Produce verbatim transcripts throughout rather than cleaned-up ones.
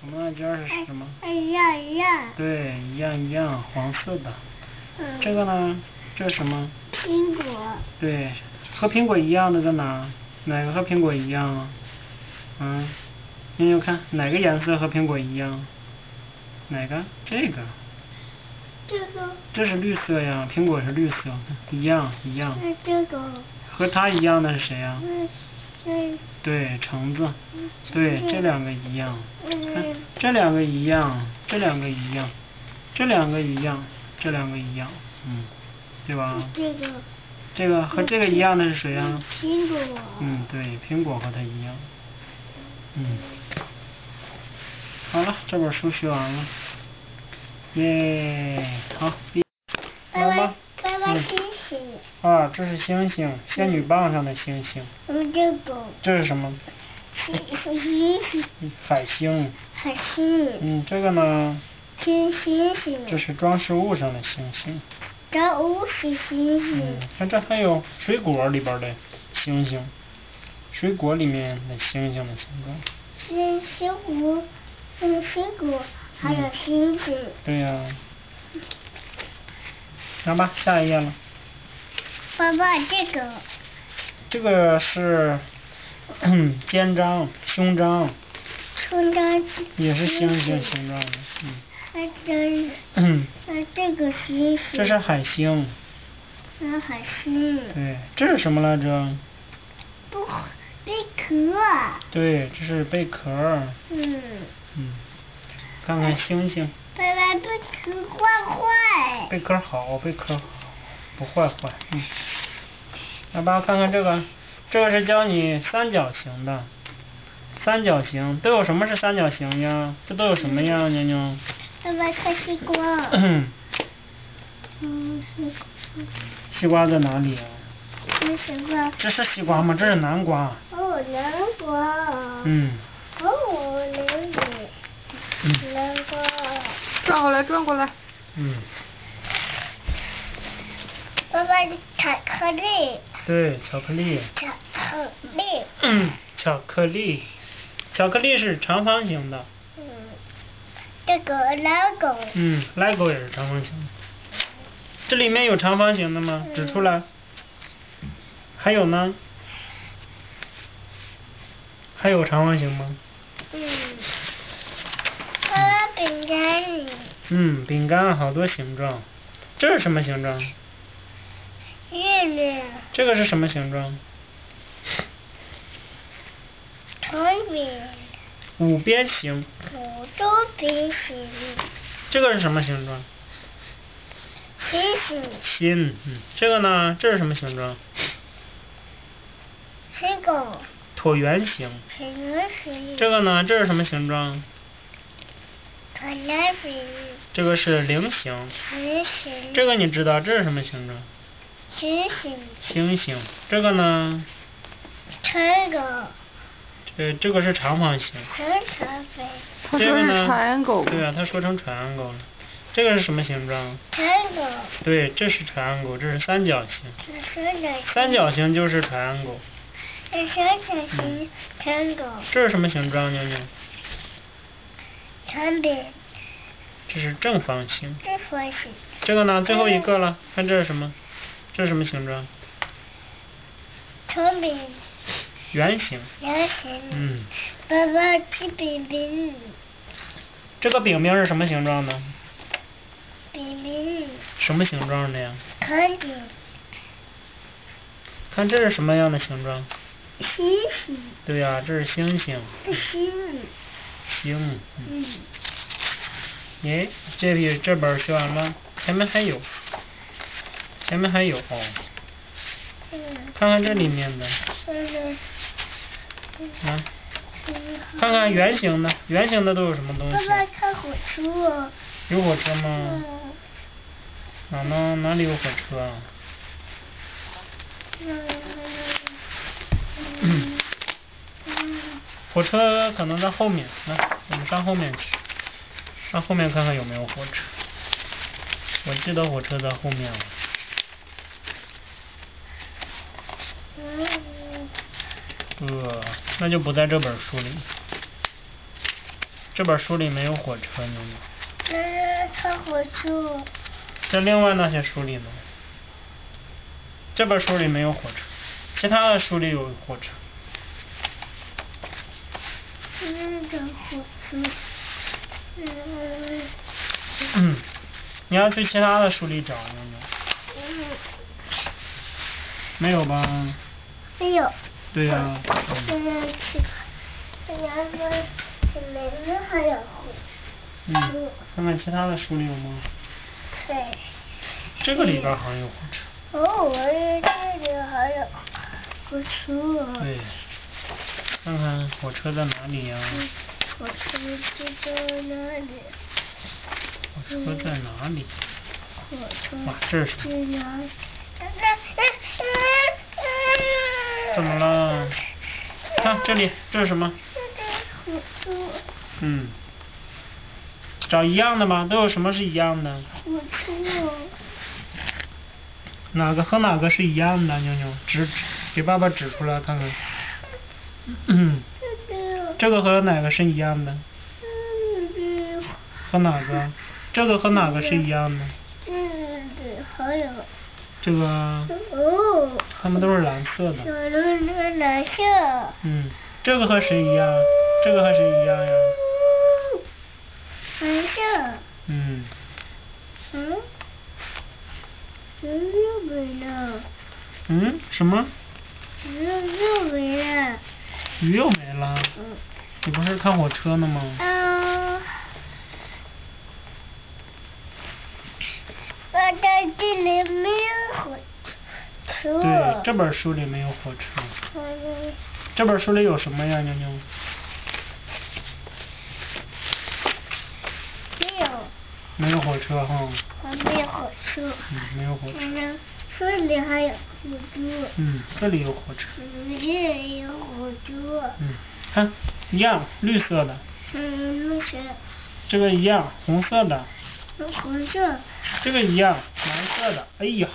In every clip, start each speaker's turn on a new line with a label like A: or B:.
A: 我们那尖是什么？
B: 一样一样。
A: 对，一样一样，黄色的。
B: 嗯。
A: 这个呢？这是什么？
B: 苹果。
A: 对，和苹果一样的在哪？哪个和苹果一样啊？嗯，妞妞看哪个颜色和苹果一样？哪个？这个。
B: 这个。
A: 这是绿色呀，苹果是绿色，一样一样。
B: 那这个。
A: 和它一样的是谁呀？
B: 嗯，对。
A: 对，橙子。对，这两个一样。看，这两个一样，这两个一样，这两个一样，这两个一样，嗯，对吧？
B: 这个。
A: 这个和这个一样的是谁呀？
B: 苹果。
A: 嗯，对，苹果和它一样。嗯。好了，这本书学完了。耶，好，闭。
B: 拜拜，拜拜，星星。
A: 啊，这是星星，仙女棒上的星星。
B: 嗯，这个。
A: 这是什么？
B: 星星。
A: 海星。
B: 海星。
A: 嗯，这个呢？
B: 星星星。
A: 这是装饰物上的星星。
B: 装饰物是星星。
A: 嗯，看这还有水果里边的星星，水果里面的星星的形状。
B: 是水果，嗯，水果还有星星。
A: 嗯、对呀、啊。来吧，下一页了。
B: 爸爸，这个。
A: 这个是肩章、胸章。
B: 胸章。
A: 也是星星形状的，嗯。
B: 还这。嗯。这个星星。
A: 这是海星。
B: 是海星。
A: 对，这是什么来着？
B: 不，贝壳。
A: 对，这是贝壳。
B: 嗯。嗯。
A: 看看星星。
B: 爸爸，贝壳坏坏。
A: 贝壳好，贝壳不坏坏。嗯。来吧，看看这个，这个是教你三角形的。三角形都有什么是三角形呀？这都有什么呀，妞妞？
B: 爸爸看西瓜。
A: 嗯。
B: 嗯，
A: 西瓜在哪里啊？
B: 这西瓜。
A: 这是西瓜吗？这是南瓜。
B: 哦，南瓜。
A: 嗯。
B: 哦，南瓜。嗯。南瓜。
C: 转过来，转过来。
A: 嗯。
B: 爸爸，巧克力。
A: 对，巧克力。
B: 巧克力。
A: 嗯，巧克力。巧克力是长方形的。
B: 嗯。这个 Lego。
A: 嗯 ，Lego 也是长方形的。这里面有长方形的吗？指出来。还有呢？还有长方形吗？
B: 嗯。爸爸，饼干。
A: 嗯，饼干好多形状。这是什么形状？
B: 月亮。这
A: 个是什么形状？
B: 长饼。
A: 五边形。
B: 五周边形。
A: 这个是什么形状？
B: 星星。
A: 心，嗯，这个呢？这是什么形状？
B: 这个。
A: 椭圆形。
B: 椭圆形。
A: 这个呢？这是什么形状？
B: 椭圆形。
A: 这个是菱形。
B: 菱形。
A: 这个你知道这是什么形状？
B: 星星。
A: 星星。这个呢？
B: 这个。
A: 这这个是长方形。
B: 长长形。
C: 他说是 triangle。
A: 对啊，他说成 triangle 了。这个是什么形状
B: ？triangle。对，
A: 这是 triangle， 这是三角形。
B: 三角形。
A: 三角形就是 triangle。
B: 三角形 triangle。
A: 这是什么形状，妞妞？
B: 长饼。
A: 这是正方形。
B: 正方形。
A: 这个呢？最后一个了，看这是什么？这是什么形状？
B: 长饼。
A: 圆形。
B: 圆形。
A: 嗯。
B: 爸爸，吃饼饼。
A: 这个饼饼是什么形状的？
B: 饼饼。
A: 什么形状的呀？
B: 长饼。
A: 看这是什么样的形状？
B: 星星。
A: 对呀、啊，这是星星。
B: 星。
A: 星。嗯。耶，这批这本学完了，前面还有，前面还有哦。
B: 嗯。
A: 看看这里面的。
B: 嗯。
A: 啊。看看圆形的，圆形的都有什么东西？
B: 爸爸，看火车。
A: 有火车吗？
B: 嗯。
A: 哪呢？哪里有火车啊？嗯。火车可能在后面，来，我们上后面去，上后面看看有没有火车。我记得火车在后面了。呃，那就不在这本书里。 这本书里没有火车，妞妞。
B: 那是看火车。
A: 这另外那些书里呢？这本书里没有火车，其他的书里有火车。
B: 那个火车。嗯。
A: 嗯，你要去其他的书里找，妞妞。
B: 嗯。
A: 没有吧？
B: 没有。
A: 对呀、啊。
B: 嗯。嗯。然后里面还有火车。
A: 嗯，看看其他的书里有吗？
B: 对。
A: 这个里边好像有火车。
B: 哦，我也这里还有火车。
A: 对。看看火车在哪里呀、啊？
B: 火车在哪里？
A: 火车在哪里？
B: 火车。
A: 哇，这是什么？怎么了？看这里，这是什么？
B: 火车。
A: 嗯。找一样的吗？都有什么是一样的？
B: 火车。
A: 哪个和哪个是一样的？妞妞，指给爸爸指出来看看。嗯。这个和哪个是一样的？和哪个？这个和哪个是一样的？
B: 这个还有。
A: 这个。
B: 哦。
A: 它们都是蓝色的。
B: 有那个蓝色。
A: 嗯，这个和谁一样？这个和谁一样呀？
B: 蓝色。
A: 嗯。
B: 嗯？鱼又没了。
A: 嗯？什么？
B: 鱼又没了。
A: 鱼又没了。
B: 嗯。
A: 你不是看火车呢吗？
B: 嗯。我在这里没有火车。
A: 对，这本书里没有火车。
B: 嗯。
A: 这本书里有什么呀，妞妞？
B: 没有。
A: 没有火车哈。
B: 没有火车。
A: 嗯，没有火车。
B: 嗯，书里还有火车。
A: 嗯，这里有火车。
B: 嗯，这里有火车。
A: 嗯，看，一样，绿色的。
B: 嗯，绿色。
A: 这个一样，红色的。
B: 红色。
A: 这个一样，蓝色的。哎呀。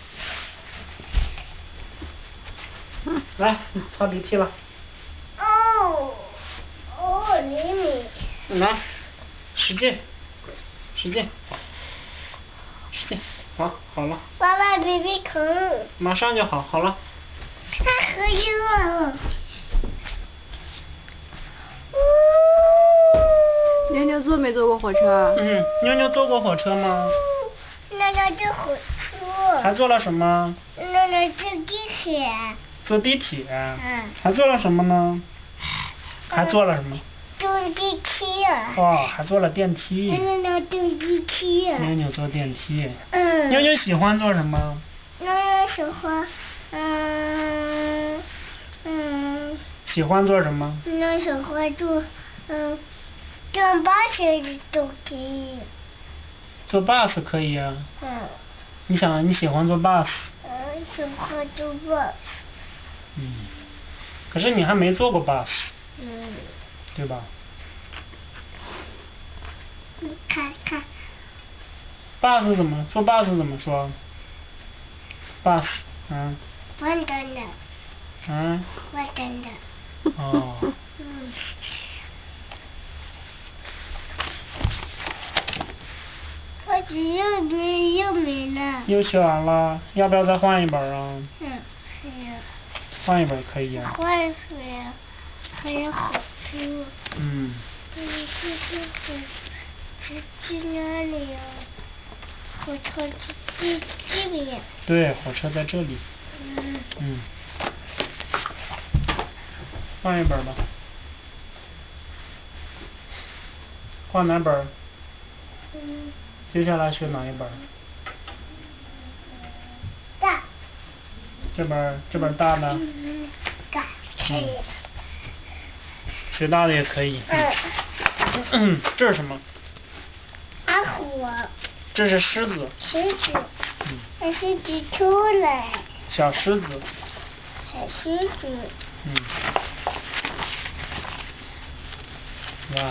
A: 嗯，来，擦鼻涕了。
B: 哦，哦，厘米。
A: 来，使劲，使劲，使劲，好，好了。
B: 爸爸鼻涕疼。
A: 马上就好，好了。
B: 太喝热了。
C: 妞妞坐没坐过火车？
A: 嗯，妞妞坐过火车吗？
B: 那那坐火车。
A: 还坐了什么？
B: 那那坐地铁。
A: 坐地铁。
B: 嗯。
A: 还坐了什么呢？还坐了什么？
B: 坐电梯。
A: 哦，还坐了电梯。
B: 那那坐电梯。
A: 妞妞坐电梯。
B: 嗯。
A: 妞妞喜欢坐什么？
B: 那那喜欢，嗯嗯。
A: 喜欢坐什么？
B: 那喜欢坐，嗯，坐巴士都可以。
A: 坐 bus 可以啊。
B: 嗯。
A: 你想你喜欢坐 bus？
B: 嗯，喜欢坐 bus。
A: 嗯。可是你还没坐过 bus。
B: 嗯。
A: 对吧？
B: 你看看。
A: bus 怎么坐 bus 怎么说 ？bus， 嗯。
B: 完蛋了。
A: 嗯。
B: 完蛋了。
A: 哦。
B: 嗯。我只又没又没了。
A: 又写完了，要不要再换一本啊？
B: 嗯，是呀。
A: 换一本可以啊。
B: 换一本呀，还有火车。
A: 嗯。
B: 嗯，这这这这去哪里呀？火车这这边。
A: 对，火车在这里。
B: 嗯。
A: 嗯。换一本吧。换哪本？
B: 嗯。
A: 接下来学哪一本？
B: 大。
A: 这本这本大的。
B: 嗯，大可以。
A: 学大的也可以。
B: 嗯。
A: 嗯，这是什么？
B: 阿虎。
A: 这是狮子。
B: 狮子。
A: 嗯。
B: 让狮子出来。
A: 小狮子。
B: 小狮子。
A: 嗯。哇。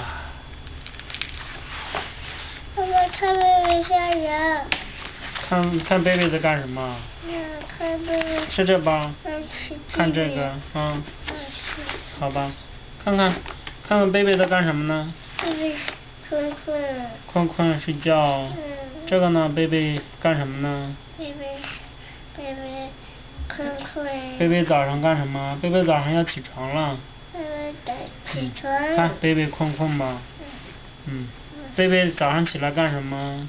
B: 爸爸看贝贝吓人。
A: 看看贝贝在干什么？
B: 嗯，看贝贝。
A: 是这吧？
B: 嗯，是这
A: 看这个，嗯。
B: 嗯，是。
A: 好吧，看看，看看贝贝在干什么呢？
B: 贝贝困困。
A: 困困睡觉。
B: 嗯。
A: 这个呢，贝贝干什么呢？
B: 贝贝，贝贝困困。
A: 贝贝早上干什么？贝贝早上要起床了。
B: 贝贝得起床。
A: 嗯、看贝贝困困吧。嗯。嗯。贝贝早上起来干什么？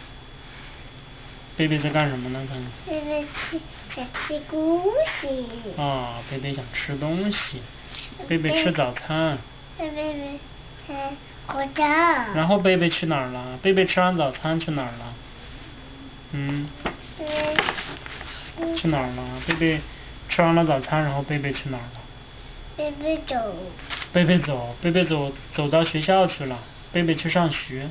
A: 贝贝在干什么呢？看。
B: 贝贝吃想吃东西。
A: 啊，贝贝想吃东西。贝贝吃早餐。
B: 贝贝吃火家。
A: 然后贝贝去哪儿了？贝贝吃完早餐去哪儿了？嗯。
B: 贝贝
A: 去哪儿了？贝贝吃完了早餐，然后贝贝去哪儿了？
B: 贝贝走。
A: 贝贝走，贝贝走走到学校去了。贝贝去上学。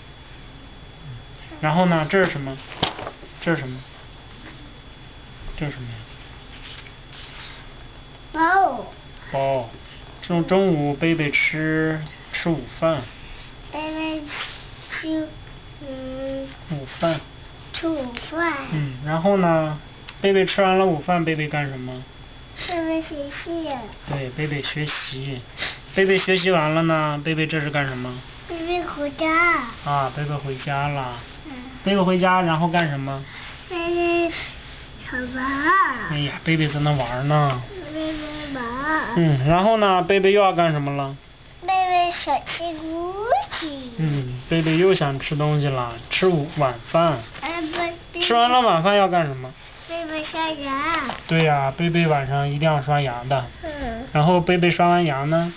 A: 然后呢？这是什么？这是什么？这是什么呀？
B: 包。
A: 包。中中午贝贝吃吃午饭。
B: 贝贝吃嗯。
A: 午饭。
B: 吃午饭。
A: 嗯，然后呢？贝贝吃完了午饭，贝贝干什么？
B: 贝贝学习。
A: 对，贝贝学习。贝贝学习完了呢？贝贝这是干什么？
B: 贝贝回家。
A: 啊，贝贝回家了。
B: 嗯。
A: 贝贝回家，然后干什么？
B: 贝贝玩。
A: 哎呀，贝贝在那玩呢。
B: 贝贝玩。
A: 嗯，然后呢？贝贝又要干什么了？
B: 贝贝想吃东西。
A: 嗯，贝贝又想吃东西了，吃午晚饭。
B: 哎不。
A: 吃完了晚饭要干什么？
B: 贝贝刷牙。
A: 对呀、啊，贝贝晚上一定要刷牙的。
B: 嗯。
A: 然后贝贝刷完牙呢？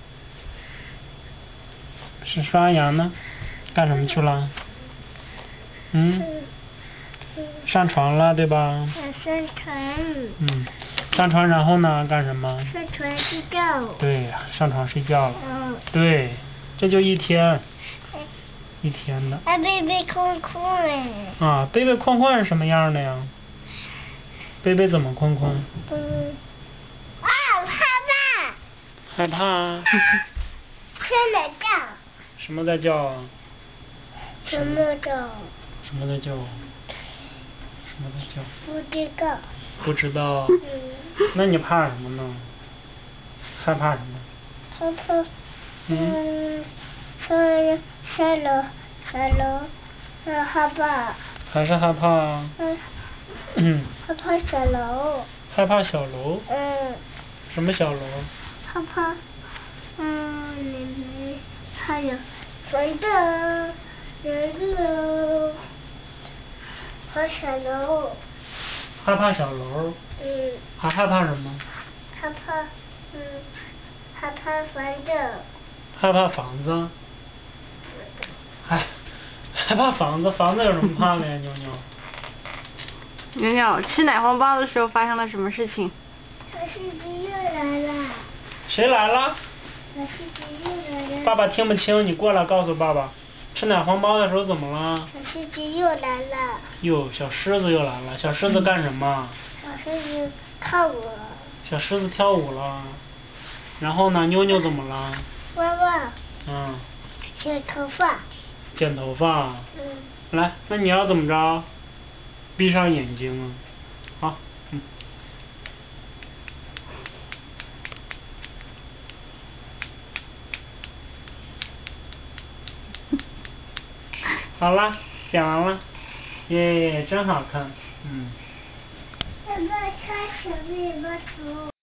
A: 是刷完牙呢？干什么去了？嗯。上床了，对吧？
B: 上床。
A: 嗯，上床然后呢？干什么？
B: 上床睡觉。
A: 对呀，上床睡觉了。
B: 嗯。
A: 对，这就一天。一天的。
B: 啊，贝贝困困。
A: 啊，贝贝困困是什么样的呀？贝贝怎么困困？
B: 嗯。啊，害
A: 怕。害怕啊？
B: 在哪叫？
A: 什么在叫啊？
B: 什么叫？
A: 什么在叫？什么在叫？
B: 不知道。
A: 不知道。
B: 嗯。
A: 那你怕什么呢？害怕什么？
B: 害怕。嗯。上上楼上楼，嗯，害怕。
A: 还是害怕啊？
B: 嗯。
A: 嗯。
B: 害怕小楼。
A: 害怕小楼？
B: 嗯。
A: 什么小楼？
B: 害怕，嗯，里面还有房子、人字和小楼。
A: 害怕小楼？
B: 嗯。
A: 还害怕什么？
B: 害怕，嗯，害怕房子。
A: 害怕房子？害害怕房子？房子有什么怕的呀，妞妞？
C: 妞妞，吃奶黄包的时候发生了什么事情？
B: 小司机又来了。
A: 谁来了？
B: 小司机又来了。
A: 爸爸听不清，你过来告诉爸爸。吃奶黄包的时候怎么了？
B: 小司机又来了。
A: 哟，小狮子又来了。小狮子干什么？
B: 小狮子跳舞了。
A: 小狮子跳舞了。然后呢？妞妞怎么了？
B: 妈妈。
A: 嗯。
B: 剪头发。
A: 剪头发。
B: 嗯。
A: 来，那你要怎么着？闭上眼睛啊。好，嗯。好了，剪完了，耶，真好看，嗯。
B: 爸爸，看小尾巴头。